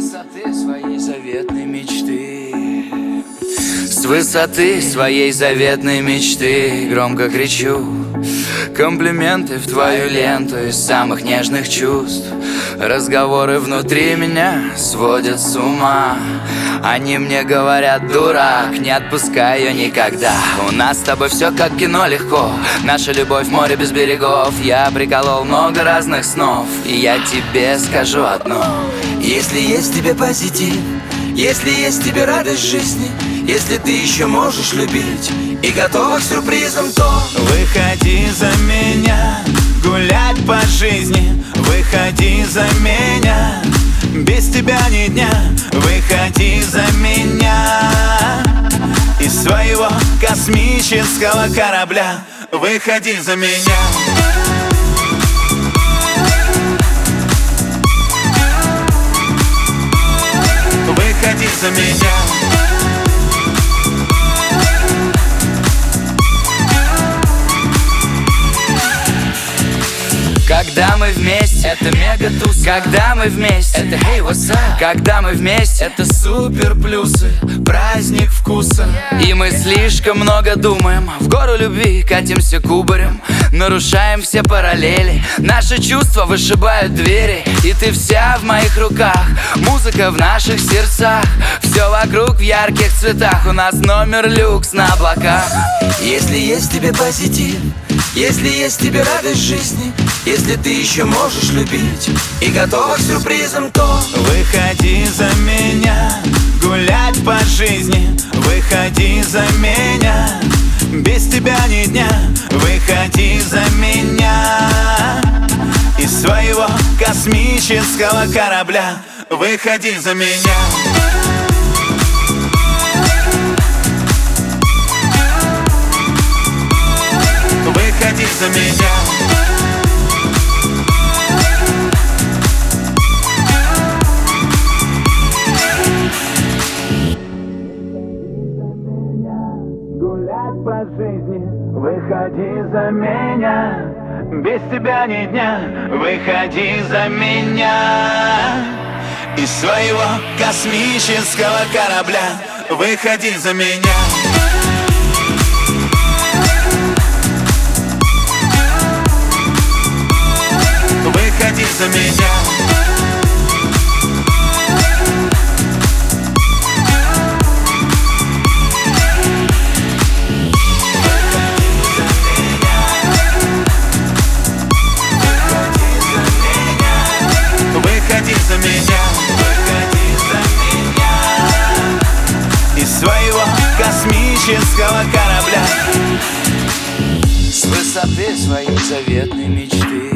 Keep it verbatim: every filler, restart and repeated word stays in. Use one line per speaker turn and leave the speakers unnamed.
высоты своей заветной мечты, с высоты своей заветной мечты громко кричу комплименты в твою ленту из самых нежных чувств. Разговоры внутри меня сводят с ума. Они мне говорят: дурак, не отпускай ее никогда. У нас с тобой все как кино, легко. Наша любовь в море без берегов. Я приколол много разных снов, и я тебе скажу одно: если есть в тебе позитив, если есть в тебе радость жизни, если ты еще можешь любить и готова к сюрпризам, то
выходи за меня, гулять по жизни. Выходи за меня, без тебя ни дня. Выходи за меня из своего космического корабля. Выходи за меня. Выходи за меня.
когда мы вместе, это мега туз. Когда мы вместе, это hey, what's up? Когда мы вместе, это супер плюсы, праздник вкуса. И мы слишком много думаем, в гору любви катимся кубарем, нарушаем все параллели. Наши чувства вышибают двери, и ты вся в моих руках. Музыка в наших сердцах, все вокруг в ярких цветах. У нас номер люкс на облаках. Если есть в тебе позитив, если есть в тебе радость жизни, если ты еще можешь любить и готова к сюрпризам, то
выходи за меня, гулять по жизни. Выходи за меня, без тебя ни дня. Выходи за меня из своего космического корабля. Выходи за меня. Выходи за меня. Гулять по жизни. Выходи за меня, без тебя ни дня. Выходи за меня из своего космического корабля. Выходи за меня. Выходи за меня. Выходи за меня. Выходи за меня из своего космического корабля.
с высоты своей заветной мечты.